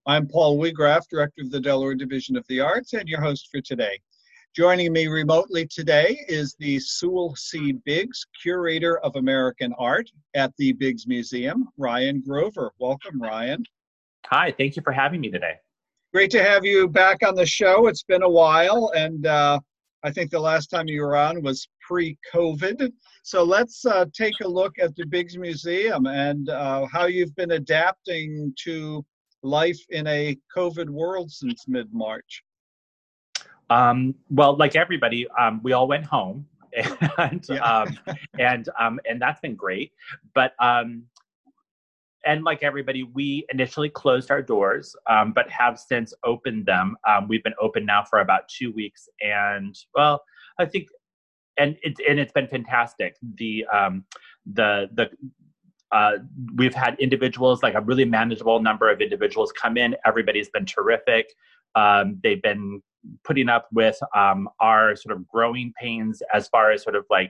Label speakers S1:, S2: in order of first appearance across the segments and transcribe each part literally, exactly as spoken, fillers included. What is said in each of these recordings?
S1: I'm Paul Wiegraff, Director of the Delaware Division of the Arts, and your host for today. Joining me remotely today is the Sewell C. Biggs, Curator of American Art at the Biggs Museum, Ryan Grover. Welcome, Ryan.
S2: Hi, thank you for having me today.
S1: Great to have you back on the show. It's been a while, and uh, I think the last time you were on was pre-COVID. So let's uh, take a look at the Biggs Museum and uh, how you've been adapting to life in a COVID world since mid-March.
S2: Um, well, like everybody, um, we all went home, and
S1: Yeah.
S2: um, and um, and that's been great. But um, and like everybody, we initially closed our doors, um, but have since opened them. Um, we've been open now for about two weeks, and well, I think, and it's and it's been fantastic. The um, the the Uh, we've had individuals, like a really manageable number of individuals come in. Everybody's been terrific. Um, they've been putting up with um, our sort of growing pains as far as sort of like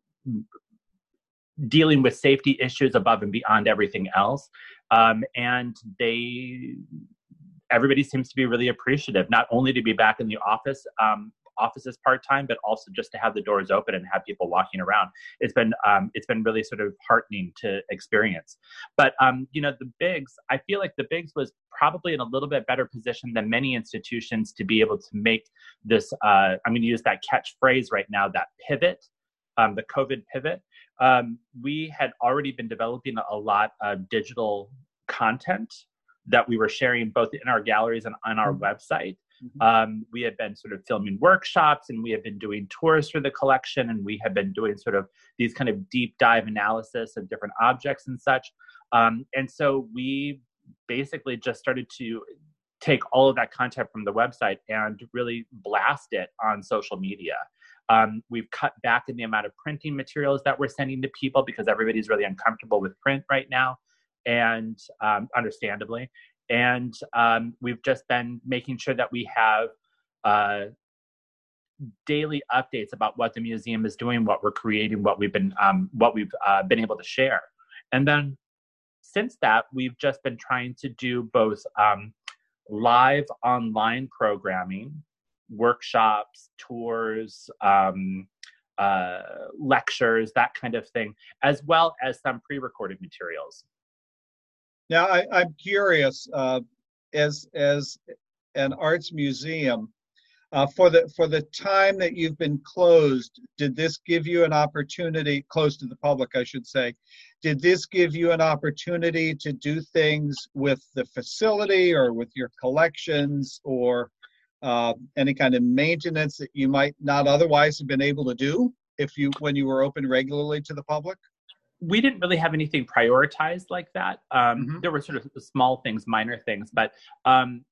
S2: dealing with safety issues above and beyond everything else. Um, and they, everybody seems to be really appreciative, not only to be back in the office, um, offices part-time, but also just to have the doors open and have people walking around. It's been um, it's been really sort of heartening to experience. But um, you know, the Biggs, I feel like the Biggs was probably in a little bit better position than many institutions to be able to make this. Uh, I'm going to use that catchphrase right now, that pivot, um, the COVID pivot. Um, we had already been developing a lot of digital content that we were sharing both in our galleries and on our mm-hmm. website. Um, we had been sort of filming workshops, and we had been doing tours for the collection, and we had been doing sort of these kind of deep dive analysis of different objects and such. Um, and so we basically just started to take all of that content from the website and really blast it on social media. Um, we've cut back in the amount of printing materials that we're sending to people because everybody's really uncomfortable with print right now, and um, understandably. And um, we've just been making sure that we have uh, daily updates about what the museum is doing, what we're creating, what we've been um, what we've uh, been able to share. And then since that, we've just been trying to do both um, live online programming, workshops, tours, um, uh, lectures, that kind of thing, as well as some pre-recorded materials.
S1: Now, I, I'm curious, uh, as as an arts museum, uh, for the for the time that you've been closed, did this give you an opportunity, closed to the public, I should say, did this give you an opportunity to do things with the facility or with your collections or uh, any kind of maintenance that you might not otherwise have been able to do if you when you were open regularly to the public?
S2: We didn't really have anything prioritized like that. Um,
S1: Mm-hmm.
S2: There were sort of small things, minor things, but um,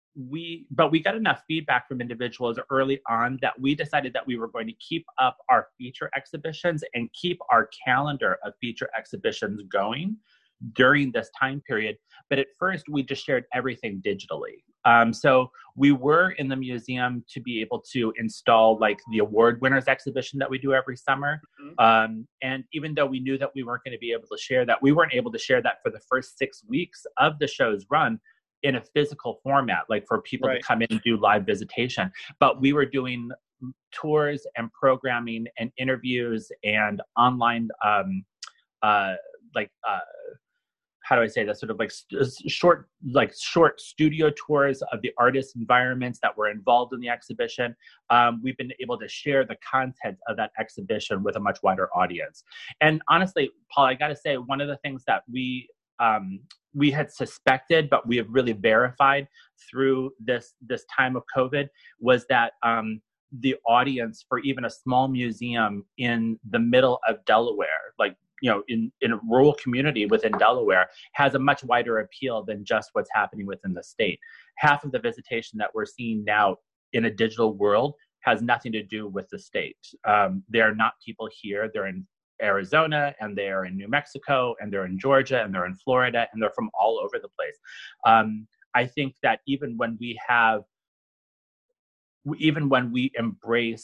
S2: we but we got enough feedback from individuals early on that we decided that we were going to keep up our feature exhibitions and keep our calendar of feature exhibitions going during this time period. But at first, we just shared everything digitally. Um, so we were in the museum to be able to install like the award winners exhibition that we do every summer. Mm-hmm. Um, and even though we knew that we weren't going to be able to share that, we weren't able to share that for the first six weeks of the show's run in a physical format, like for people right. to come in and do live visitation. But we were doing tours and programming and interviews and online, um, uh, like, uh, how do I say that? Sort of like st- short, like short studio tours of the artist environments that were involved in the exhibition. Um, we've been able to share the content of that exhibition with a much wider audience. And honestly, Paul, I got to say, one of the things that we um, we had suspected, but we have really verified through this this time of COVID, was that um, the audience for even a small museum in the middle of Delaware, like you know, in, in a rural community within Delaware, has a much wider appeal than just what's happening within the state. Half of the visitation that we're seeing now in a digital world has nothing to do with the state. Um, they're not people here. They're in Arizona, and they're in New Mexico, and they're in Georgia, and they're in Florida, and they're from all over the place. Um, I think that even when we have, even when we embrace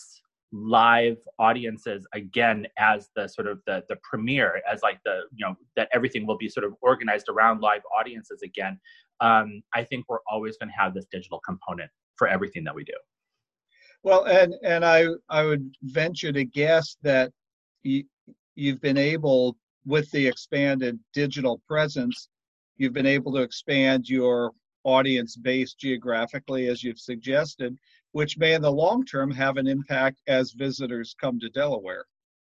S2: live audiences again as the sort of the the premiere, as like the, you know, that everything will be sort of organized around live audiences again, um, I think we're always going to have this digital component for everything that we do.
S1: Well, and and I I would venture to guess that you, you've been able, with the expanded digital presence, you've been able to expand your audience base geographically, as you've suggested, which may in the long term have an impact as visitors come to Delaware.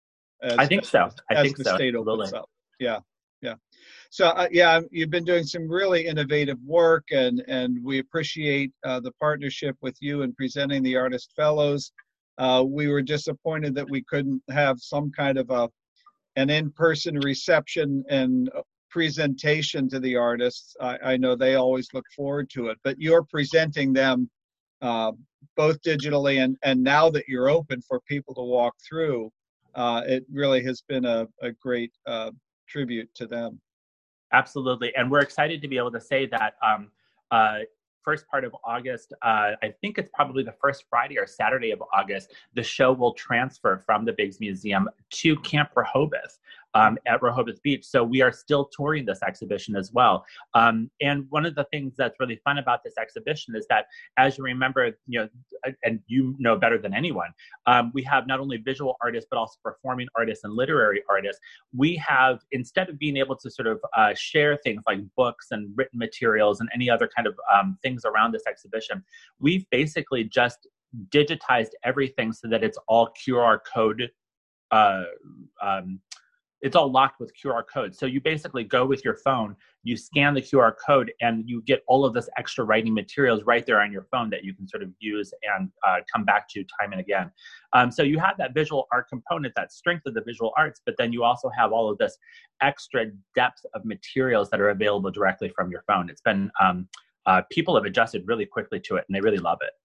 S1: As,
S2: I think so. I
S1: as
S2: think
S1: the
S2: so.
S1: state
S2: Absolutely.
S1: opens up. Yeah, yeah. So uh, yeah, you've been doing some really innovative work, and and we appreciate uh, the partnership with you in presenting the Artist Fellows. Uh, we were disappointed that we couldn't have some kind of a an in-person reception and presentation to the artists. I, I know they always look forward to it, but you're presenting them uh, both digitally and, and now that you're open for people to walk through, uh, it really has been a, a great uh, tribute to them.
S2: Absolutely. And we're excited to be able to say that um, uh, first part of August, uh, I think it's probably the first Friday or Saturday of August, the show will transfer from the Biggs Museum to Camp Rehoboth um, at Rehoboth Beach. So we are still touring this exhibition as well. Um, and one of the things that's really fun about this exhibition is that, as you remember, you know, and you know better than anyone, um, we have not only visual artists, but also performing artists and literary artists. We have, instead of being able to sort of uh, share things like books and written materials and any other kind of um, things around this exhibition, we've basically just digitized everything so that it's all Q R code, uh, um, it's all locked with Q R codes. So you basically go with your phone, you scan the Q R code, and you get all of this extra writing materials right there on your phone that you can sort of use and uh, come back to time and again. Um, so you have that visual art component, that strength of the visual arts, but then you also have all of this extra depth of materials that are available directly from your phone. It's been, um, uh, people have adjusted really quickly to it, and they really love it.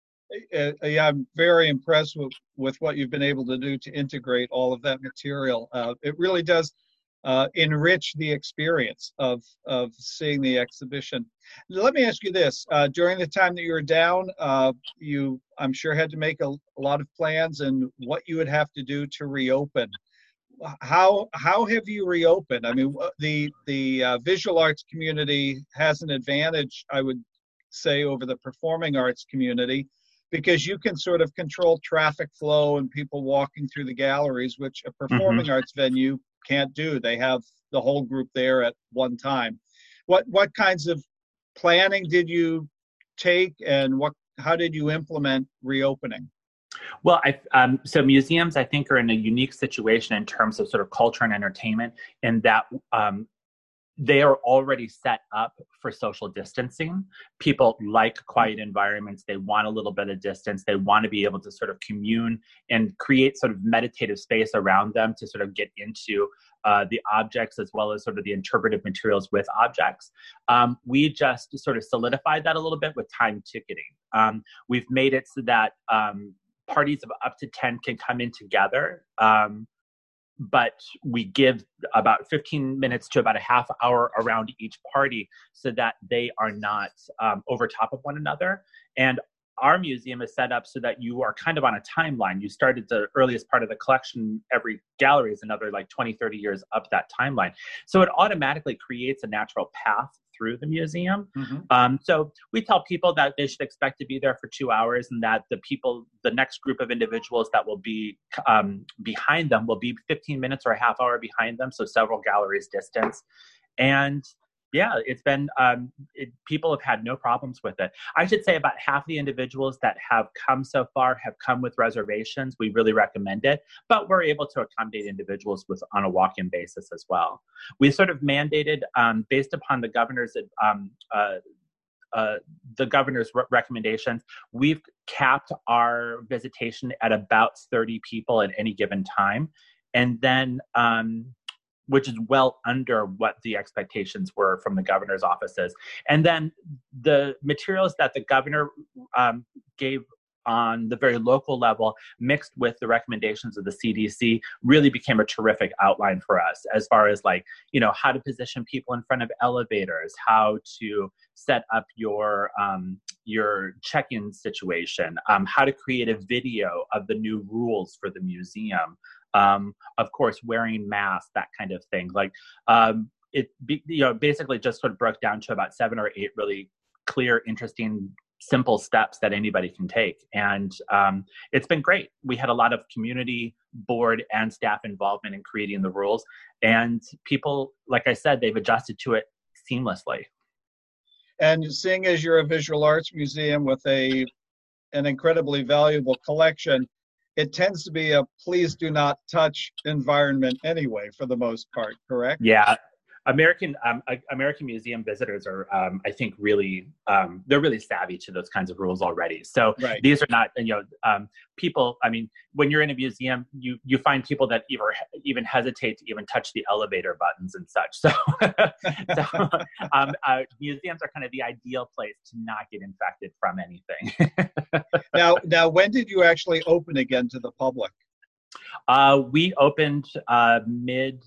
S1: Uh, yeah, I'm very impressed with, with what you've been able to do to integrate all of that material. Uh, it really does uh, enrich the experience of, of seeing the exhibition. Let me ask you this. Uh, during the time that you were down, uh, you, I'm sure, had to make a, a lot of plans and what you would have to do to reopen. How how have you reopened? I mean, the, the uh, visual arts community has an advantage, I would say, over the performing arts community, because you can sort of control traffic flow and people walking through the galleries, which a performing mm-hmm. arts venue can't do. They have the whole group there at one time. What what kinds of planning did you take, and what how did you implement reopening?
S2: Well, I, um, so museums, I think, are in a unique situation in terms of sort of culture and entertainment, in that um, they are already set up for social distancing. People like quiet environments. They want a little bit of distance. They want to be able to sort of commune and create sort of meditative space around them to sort of get into uh, the objects as well as sort of the interpretive materials with objects. Um, we just sort of solidified that a little bit with time ticketing. Um, we've made it so that um, parties of up to ten can come in together. Um, but we give about fifteen minutes to about a half hour around each party so that they are not um, over top of one another. And our museum is set up so that you are kind of on a timeline. You start at the earliest part of the collection. Every gallery is another like twenty, thirty years up that timeline. So it automatically creates a natural path through the museum. Mm-hmm. Um, so we tell people that they should expect to be there for two hours and that the people, the next group of individuals that will be um, behind them will be fifteen minutes or a half hour behind them. So several galleries distance. And yeah, it's been, um, it, people have had no problems with it. I should say about half the individuals that have come so far have come with reservations. We really recommend it, but we're able to accommodate individuals with on a walk-in basis as well. We sort of mandated, um, based upon the governor's, um, uh, uh, the governor's re- recommendations, we've capped our visitation at about thirty people at any given time. And then, um, which is well under what the expectations were from the governor's offices. And then the materials that the governor um, gave on the very local level, mixed with the recommendations of the C D C, really became a terrific outline for us as far as like, you know, how to position people in front of elevators, how to set up your um, your check-in situation, um, how to create a video of the new rules for the museum, um, of course, wearing masks, that kind of thing. Like um, it, be, you know, basically just sort of broke down to about seven or eight really clear, interesting, simple steps that anybody can take. And um, it's been great. We had a lot of community, board, and staff involvement in creating the rules. And people, like I said, they've adjusted to it seamlessly.
S1: And seeing as you're a visual arts museum with a an incredibly valuable collection, it tends to be a please do not touch environment anyway, for the most part, correct?
S2: Yeah. American um, American museum visitors are, um, I think, really um, they're really savvy to those kinds of rules already. So
S1: right. These
S2: are not, you know, um, people. I mean, when you're in a museum, you you find people that even even hesitate to even touch the elevator buttons and such. So, so um, uh, museums are kind of the ideal place to not get infected from anything.
S1: now, now, when did you actually open again to the public?
S2: Uh, we opened uh, mid.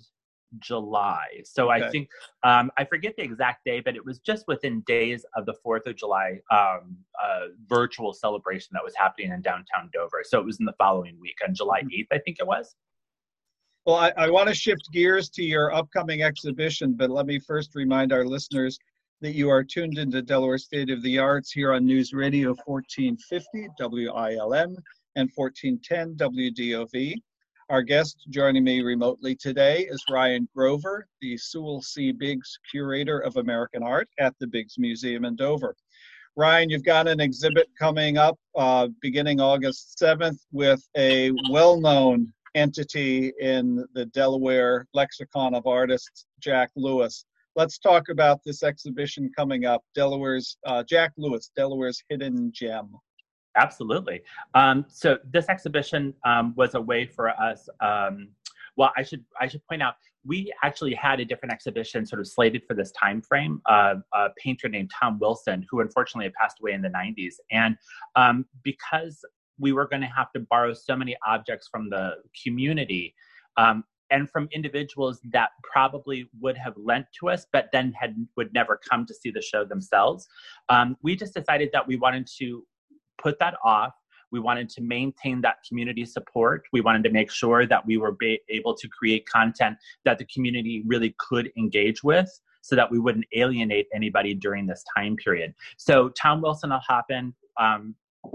S2: July. So okay. I think, um, I forget the exact day, but it was just within days of the fourth of July um, uh, virtual celebration that was happening in downtown Dover. So it was in the following week on July eighth, I think it was.
S1: Well, I, I want to shift gears to your upcoming exhibition, but let me first remind our listeners that you are tuned into Delaware State of the Arts here on News Radio fourteen fifty W I L M and fourteen ten W D O V. Our guest joining me remotely today is Ryan Grover, the Sewell C. Biggs Curator of American Art at the Biggs Museum in Dover. Ryan, you've got an exhibit coming up uh, beginning August seventh with a well-known entity in the Delaware lexicon of artists, Jack Lewis. Let's talk about this exhibition coming up, Delaware's uh, Jack Lewis, Delaware's Hidden Gem.
S2: Absolutely. Um, so this exhibition um, was a way for us. Um, well, I should I should point out we actually had a different exhibition sort of slated for this time frame. Uh, a painter named Tom Wilson, who unfortunately had passed away in the nineties, and um, because we were going to have to borrow so many objects from the community. Um, and from individuals that probably would have lent to us, but then had would never come to see the show themselves. Um, we just decided that we wanted to put that off. We wanted to maintain that community support. We wanted to make sure that we were be able to create content that the community really could engage with so that we wouldn't alienate anybody during this time period. So Tom Wilson will hop in, um,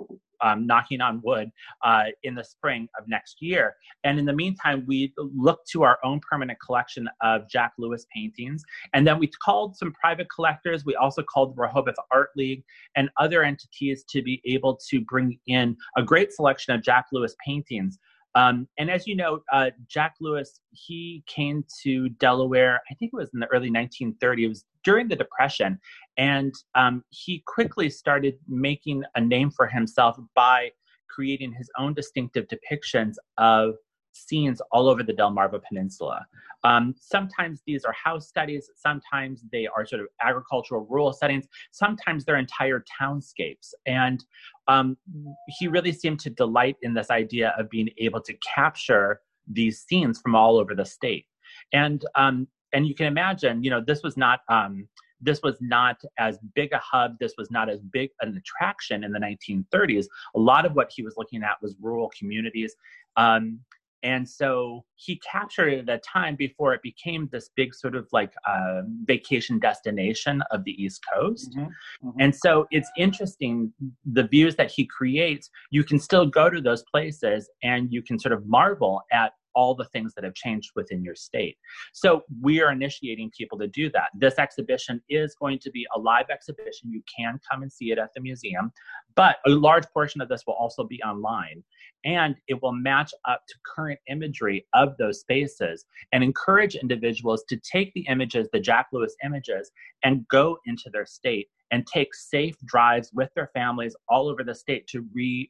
S2: um, knocking on wood, uh, in the spring of next year. And in the meantime, we looked to our own permanent collection of Jack Lewis paintings. And then we called some private collectors. We also called the Rehoboth Art League and other entities to be able to bring in a great selection of Jack Lewis paintings. Um, and as you know, uh, Jack Lewis, he came to Delaware, I think it was in the early nineteen thirties. It was during the Depression. And um, he quickly started making a name for himself by creating his own distinctive depictions of scenes all over the Delmarva Peninsula. Um, sometimes these are house studies. Sometimes they are sort of agricultural rural settings. Sometimes they're entire townscapes. And um, he really seemed to delight in this idea of being able to capture these scenes from all over the state. And um, and you can imagine, you know, this was not um, this was not as big a hub. This was not as big an attraction in the nineteen thirties. A lot of what he was looking at was rural communities. Um, And so he captured it at a time before it became this big sort of like uh, vacation destination of the East Coast. Mm-hmm. Mm-hmm. And so it's interesting, the views that he creates, you can still go to those places and you can sort of marvel at all the things that have changed within your state. So we are initiating people to do that. This exhibition is going to be a live exhibition. You can come and see it at the museum, but a large portion of this will also be online. And it will match up to current imagery of those spaces and encourage individuals to take the images, the Jack Lewis images, and go into their state and take safe drives with their families all over the state to re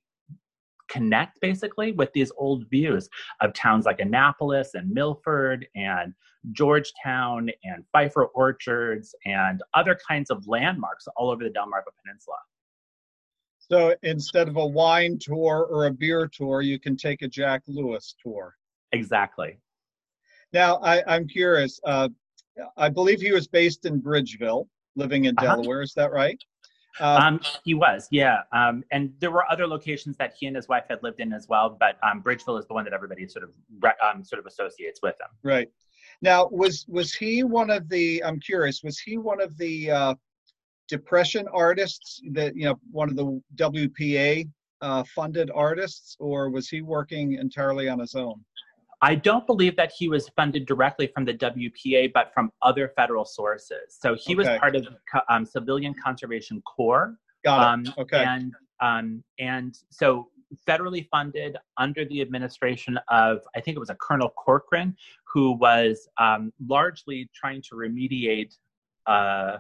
S2: connect basically with these old views of towns like Annapolis and Milford and Georgetown and Pfeiffer Orchards and other kinds of landmarks all over the Delmarva Peninsula.
S1: So instead of a wine tour or a beer tour, you can take a Jack Lewis tour.
S2: Exactly.
S1: Now, I, I'm curious. Uh, I believe he was based in Bridgeville, living in
S2: Uh-huh.
S1: Delaware. Is that right? Uh,
S2: Um, he was, yeah. Um, and there were other locations that he and his wife had lived in as well, but um, Bridgeville is the one that everybody sort of um, sort of associates with him.
S1: right. Now, was was he one of the? I'm curious. Was he one of the uh, Depression artists that you know, one of the W P A uh, funded artists, or was he working entirely on his own?
S2: I don't believe that he was funded directly from the W P A, but from other federal sources. So he
S1: Okay.
S2: was part of the um, Civilian Conservation Corps.
S1: Got it.
S2: Um,
S1: Okay.
S2: And um, and so federally funded under the administration of, I think it was a Colonel Corcoran, who was um, largely trying to remediate uh,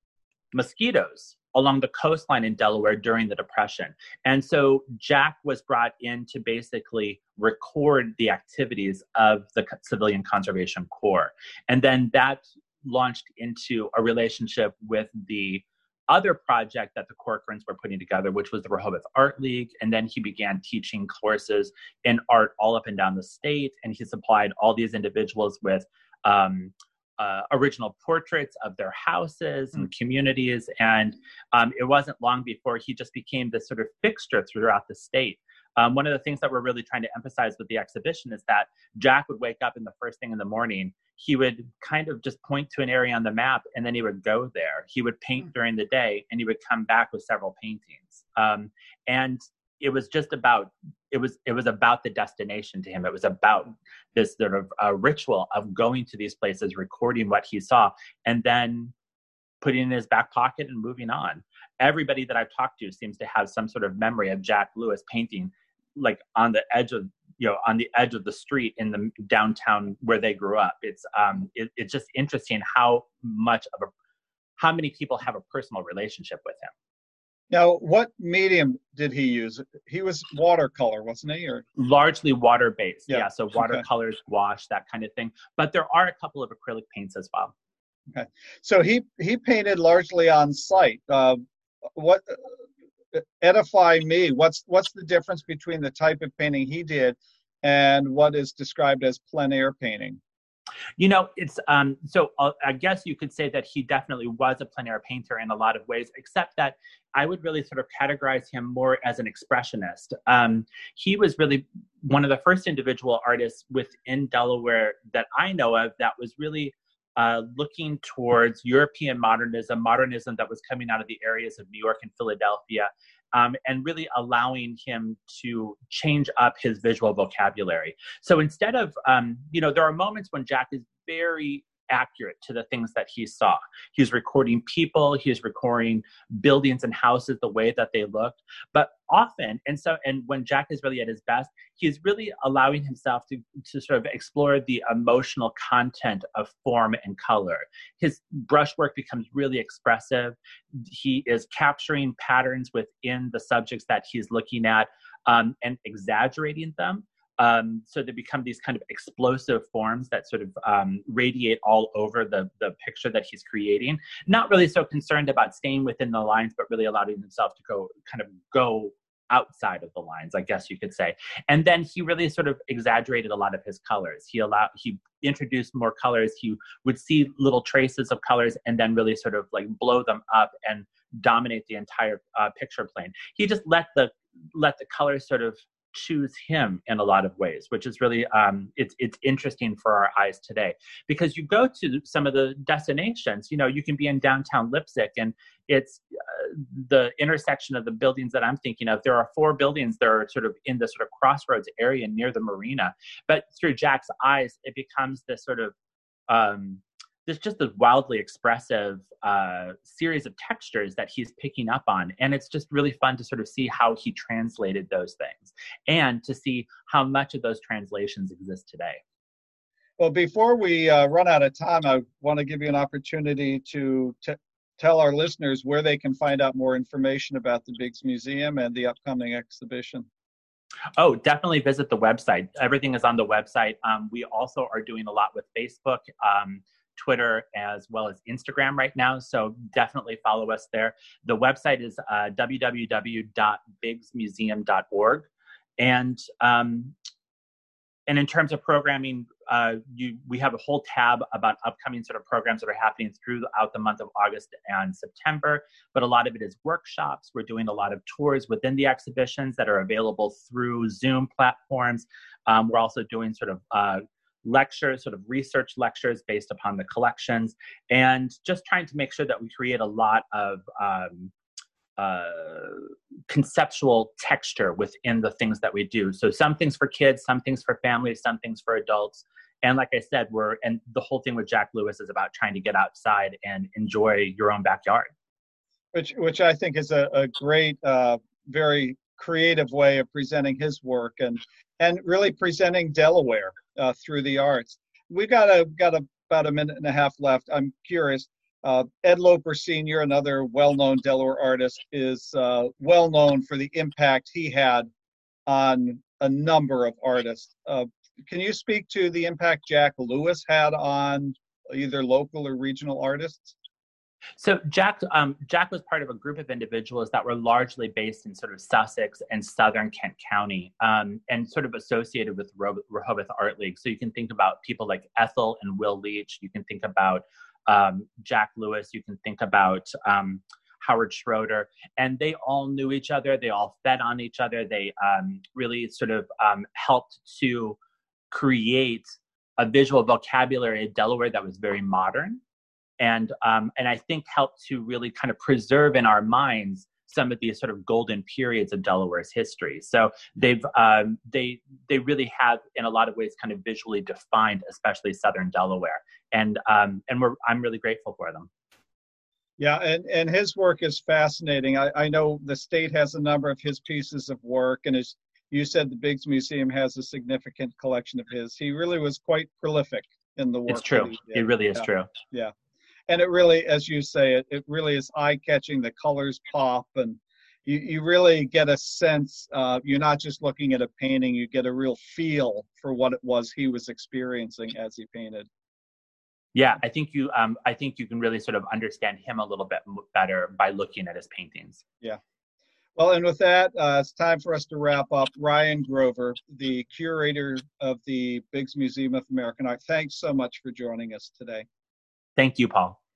S2: mosquitoes along the coastline in Delaware during the Depression. And so Jack was brought in to basically record the activities of the Civilian Conservation Corps. And then that launched into a relationship with the other project that the Corcorans were putting together, which was the Rehoboth Art League. And then he began teaching courses in art all up and down the state. And he supplied all these individuals with um, Uh, original portraits of their houses and communities. And um, it wasn't long before he just became this sort of fixture throughout the state. Um, one of the things that we're really trying to emphasize with the exhibition is that Jack would wake up in the first thing in the morning. He would kind of just point to an area on the map and then he would go there. He would paint during the day and he would come back with several paintings. Um, and it was just about, it was, it was about the destination to him. It was about this sort of uh, ritual of going to these places, recording what he saw, and then putting it in his back pocket and moving on. Everybody that I've talked to seems to have some sort of memory of Jack Lewis painting like on the edge of, you know, on the edge of the street in the downtown where they grew up. It's, um, it, it's just interesting how much of a, how many people have a personal relationship with him.
S1: Now, what medium did he use? He was watercolor, wasn't he? Or
S2: largely water-based, yeah. yeah so watercolors,
S1: okay.
S2: gouache, that kind of thing. But there are a couple of acrylic paints as well.
S1: Okay, so he he painted largely on site. Uh, what edify me? What's what's the difference between the type of painting he did and what is described as plein air painting?
S2: You know, it's um, so uh, I guess you could say that he definitely was a plein air painter in a lot of ways, except that I would really sort of categorize him more as an expressionist. Um, he was really one of the first individual artists within Delaware that I know of that was really uh, looking towards European modernism, modernism that was coming out of the areas of New York and Philadelphia, um, and really allowing him to change up his visual vocabulary. So instead of, um, you know, there are moments when Jack is very accurate to the things that he saw. He's recording people, he's recording buildings and houses the way that they looked. But often, and so, and when Jack is really at his best, he's really allowing himself to, to sort of explore the emotional content of form and color. His brushwork becomes really expressive. He is capturing patterns within the subjects that he's looking at, um, and exaggerating them. Um, so they become these kind of explosive forms that sort of um, radiate all over the, the picture that he's creating. Not really so concerned about staying within the lines, but really allowing himself to go kind of go outside of the lines, I guess you could say. And then he really sort of exaggerated a lot of his colors. He allowed, he introduced more colors. He would see little traces of colors and then really sort of like blow them up and dominate the entire uh, picture plane. He just let the let the colors sort of choose him in a lot of ways, which is really um, it's it's interesting for our eyes today. Because you go to some of the destinations, you know, you can be in downtown Leipzig, and it's uh, the intersection of the buildings that I'm thinking of. There are four buildings that are sort of in the sort of crossroads area near the marina, but through Jack's eyes, it becomes this sort of um, there's just a wildly expressive uh, series of textures that he's picking up on. And it's just really fun to sort of see how he translated those things and to see how much of those translations exist today.
S1: Well, before we uh, run out of time, I want to give you an opportunity to t- tell our listeners where they can find out more information about the Biggs Museum and the upcoming exhibition.
S2: Oh, definitely visit the website. Everything is on the website. Um, we also are doing a lot with Facebook. Um, Twitter as well as Instagram right now. So definitely follow us there. The website is uh, w w w dot biggs museum dot org. And um, And in terms of programming, uh, you, we have a whole tab about upcoming sort of programs that are happening throughout the month of August and September. But a lot of it is workshops. We're doing a lot of tours within the exhibitions that are available through Zoom platforms. Um, we're also doing sort of uh, lectures, sort of research lectures based upon the collections, and just trying to make sure that we create a lot of um, uh, conceptual texture within the things that we do. So some things for kids, some things for families, some things for adults. And like I said, we're, and the whole thing with Jack Lewis is about trying to get outside and enjoy your own backyard.
S1: Which, which I think is a, a great, uh, very creative way of presenting his work and, and really presenting Delaware uh, through the arts. We've got a, got a, about a minute and a half left. I'm curious. Uh, Ed Loper Senior, another well-known Delaware artist, is uh, well-known for the impact he had on a number of artists. Uh, can you speak to the impact Jack Lewis had on either local or regional artists?
S2: So Jack, um, Jack was part of a group of individuals that were largely based in sort of Sussex and southern Kent County, um, and sort of associated with Re- Rehoboth Art League. So you can think about people like Ethel and Will Leach. You can think about Um, Jack Lewis, you can think about um, Howard Schroeder, and they all knew each other. They all fed on each other. They um, really sort of um, helped to create a visual vocabulary of Delaware that was very modern, and um, and I think helped to really kind of preserve in our minds some of these sort of golden periods of Delaware's history. So they've um, they they really have, in a lot of ways, kind of visually defined, especially Southern Delaware, and um, and we're I'm really grateful for them.
S1: Yeah, and, and his work is fascinating. I, I know the state has a number of his pieces of work, and as you said, the Biggs Museum has a significant collection of his. He really was quite prolific in the work.
S2: It's true. It really is
S1: yeah.
S2: true.
S1: Yeah. And it really, as you say, it, it really is eye-catching. The colors pop, and you, you really get a sense. Uh, you're not just looking at a painting; you get a real feel for what it was he was experiencing as he painted.
S2: Yeah, I think you. Um, I think you can really sort of understand him a little bit better by looking at his paintings.
S1: Yeah. Well, and with that, uh, it's time for us to wrap up. Ryan Grover, the curator of the Biggs Museum of American Art, thanks so much for joining us today.
S2: Thank you, Paul.